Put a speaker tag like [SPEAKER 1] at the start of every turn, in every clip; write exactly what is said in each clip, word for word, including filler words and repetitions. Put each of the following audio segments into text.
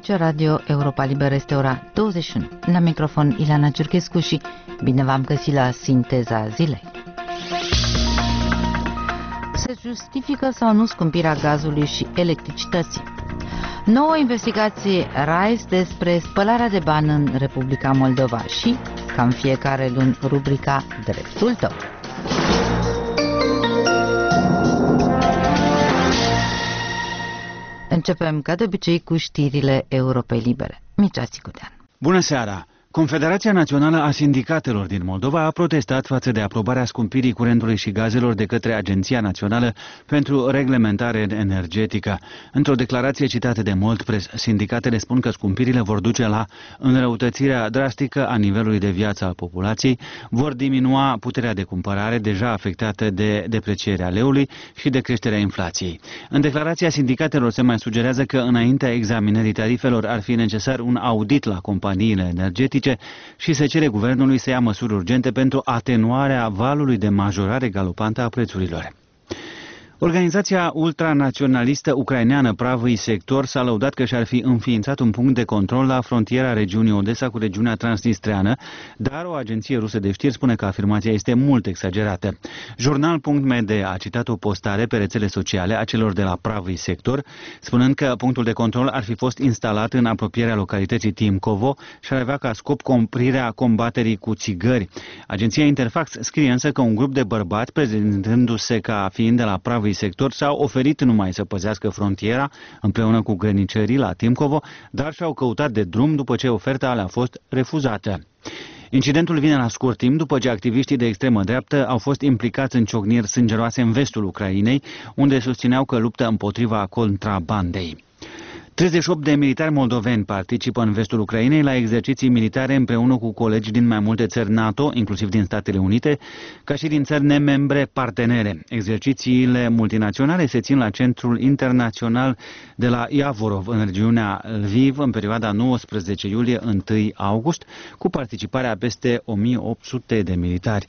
[SPEAKER 1] Aici Radio Europa Liberă, este ora douăzeci și unu. La microfon Ileana Ciurchescu și bine v-am găsit la Sinteza Zilei. Se justifică sau nu scumpirea gazului și electricității? Nouă investigație RISE despre spălarea de bani în Republica Moldova și, ca în fiecare luni, rubrica Dreptul tău. Începem, ca de obicei, cu știrile Europei Libere. Mircea Țicudean.
[SPEAKER 2] Bună seara! Confederația Națională a Sindicatelor din Moldova a protestat față de aprobarea scumpirii curentului și gazelor de către Agenția Națională pentru Reglementare Energetică. Într-o declarație citată de Moldpress, sindicatele spun că scumpirile vor duce la înrăutățirea drastică a nivelului de viață al populației, vor diminua puterea de cumpărare deja afectată de deprecierea leului și de creșterea inflației. În declarația sindicatelor se mai sugerează că înaintea examinării tarifelor ar fi necesar un audit la companiile energetice și se cere guvernului să ia măsuri urgente pentru atenuarea valului de majorare galopantă a prețurilor. Organizația ultranaționalistă ucraineană Pravый Sector s-a lăudat că și-ar fi înființat un punct de control la frontiera regiunii Odessa cu regiunea transnistreană, dar o agenție rusă de știri spune că afirmația este mult exagerată. Jurnal punct m d a citat o postare pe rețele sociale a celor de la Pravый Sector, spunând că punctul de control ar fi fost instalat în apropierea localității Timkovo și ar avea ca scop comprirea combaterii cu țigări. Agenția Interfax scrie însă că un grup de bărbați, prezentându-se ca fiind de la Pravый Sector, s-au oferit numai să păzească frontiera împreună cu grănicerii la Timkovo, dar și-au căutat de drum după ce oferta le-a fost refuzată. Incidentul vine la scurt timp după ce activiștii de extremă dreaptă au fost implicați în ciocniri sângeroase în vestul Ucrainei, unde susțineau că luptă împotriva contrabandei. treizeci și opt de militari moldoveni participă în vestul Ucrainei la exerciții militare împreună cu colegi din mai multe țări NATO, inclusiv din Statele Unite, ca și din țări nemembre partenere. Exercițiile multinaționale se țin la Centrul Internațional de la Iavorov, în regiunea Lviv, în perioada nouăsprezece iulie - unu august, cu participarea a peste o mie opt sute de militari.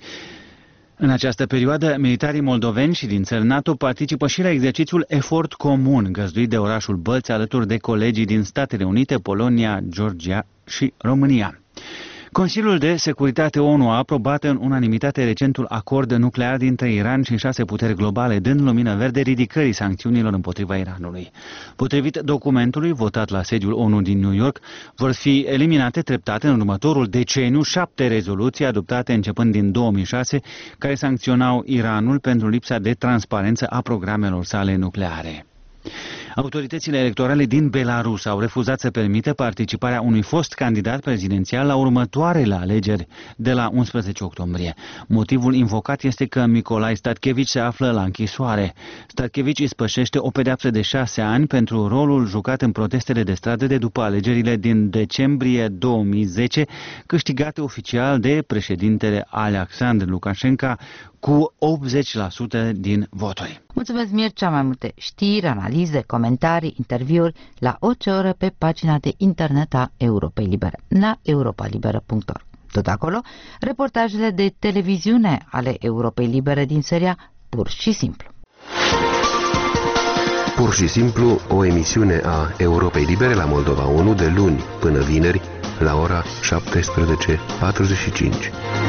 [SPEAKER 2] În această perioadă, militarii moldoveni și din țări NATO participă și la exercițiul Efort Comun, găzduit de orașul Bălți, alături de colegii din Statele Unite, Polonia, Georgia și România. Consiliul de Securitate ONU a aprobat în unanimitate recentul acord nuclear dintre Iran și șase puteri globale, dând lumină verde ridicării sancțiunilor împotriva Iranului. Potrivit documentului votat la sediul ONU din New York, vor fi eliminate treptat în următorul deceniu șapte rezoluții adoptate începând din două mii șase, care sancționau Iranul pentru lipsa de transparență a programelor sale nucleare. Autoritățile electorale din Belarus au refuzat să permită participarea unui fost candidat prezidențial la următoarele alegeri de la unsprezece octombrie. Motivul invocat este că Nicolae Statkevich se află la închisoare. Statkevich ispășește o pedeapsă de șase ani pentru rolul jucat în protestele de stradă de după alegerile din decembrie două mii zece, câștigate oficial de președintele Alexandru Lukashenko cu optzeci la sută din voturi.
[SPEAKER 1] Mulțumesc, Mircea. Mai multe știri, analize, comentarii, interviuri la orice oră pe pagina de internet a Europei Libere, la europa liberă punct org. Tot acolo, reportajele de televiziune ale Europei Libere din seria Pur și Simplu.
[SPEAKER 3] Pur și Simplu, o emisiune a Europei Libere la Moldova unu de luni până vineri la ora șaptesprezece patruzeci și cinci.